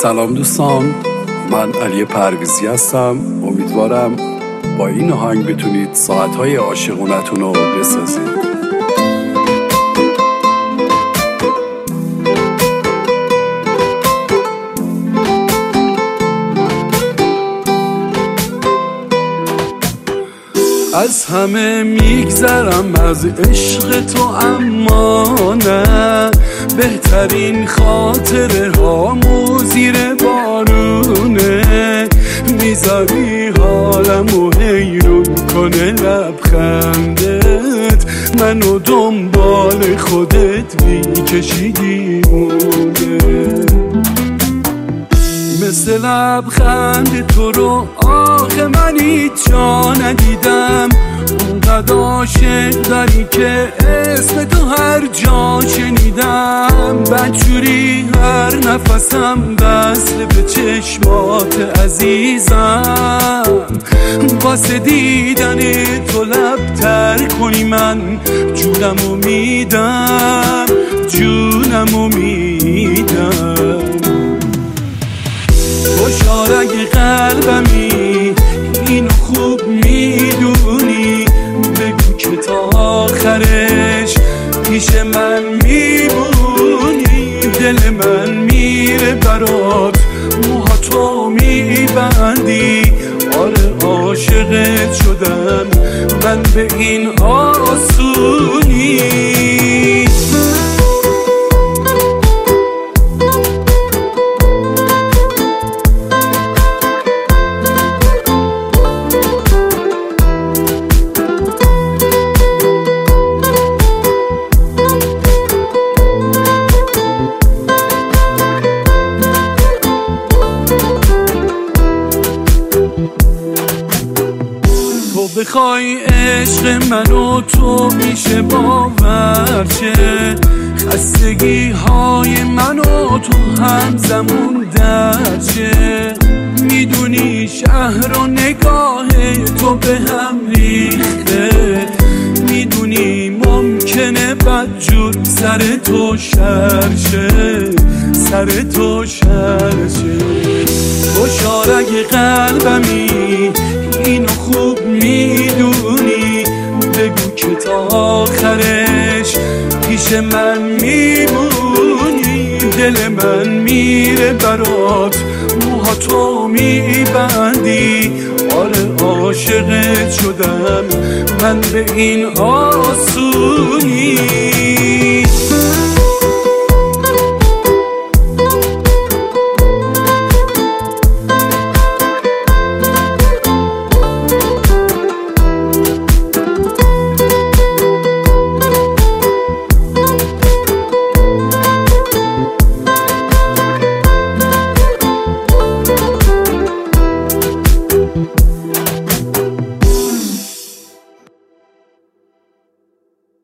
سلام دوستان، من علی پرویزی هستم. امیدوارم با این آهنگ بتونید ساعتهای عاشقونتون رو بسازید. از همه میگذرم از عشق تو، اما نه بهترین خاطره هامو زیر بارونه. میذاری حالمو حیرون کنه لبخندت، منو دنبال خودت میکشیدی مونه. مثل لبخند تو رو آخه من هیچ جا ندیدم، اونقدر عاشق داری که اسم تو هر جا شنیدم. بدجوری هر نفسم وصل به چشمات عزیزم، واسه دیدن تو لب تر کنی من جونمو میدم، جونمو میدم. خوشحال اگه قلبمی اینو خوب میدونی، بگو که تا آخرش پیش من میمونی. دل من میره برات، موهاتو میبندی. آره عاشقت شدم من به این آسونی. بخوای عشق منو تو میشه باور چه، خستگی های منو تو همزمون درچه. میدونی شهر و نگاه تو به هم ریخته، میدونی ممکنه بدجور سر تو شرشه، سر تو شرشه. خوشحال اگه قلبمی اینو خوب میدونی، بگو که تا آخرش پیش من میمونی. دل من میره برات، موهاتو میبندی. آره عاشقت شدم من به این آسونی.